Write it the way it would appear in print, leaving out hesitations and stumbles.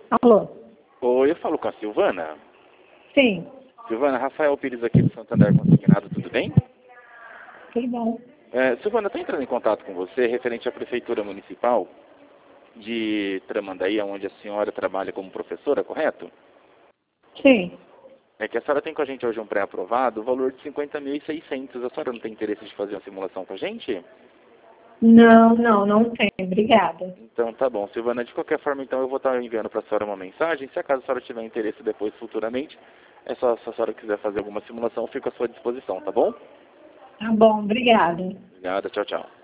Alô? Oi, eu falo com a Silvana. Sim, Silvana, Rafael Pires aqui do Santander Consignado, tudo bem? tudo bom. Silvana, estou entrando em contato com você referente à Prefeitura Municipal de Tramandaí, onde a senhora trabalha como professora, correto? Sim. É que a senhora tem com a gente hoje um pré-aprovado, o valor de 50.600. A senhora não tem interesse de fazer uma simulação com a gente? Não tem. Obrigada. Então tá bom, Silvana, de qualquer forma então eu vou estar enviando para a senhora uma mensagem. Se acaso a senhora tiver interesse depois futuramente, é só se a senhora quiser fazer alguma simulação, eu fico à sua disposição, tá bom? Tá bom, obrigada. Obrigada, tchau, tchau.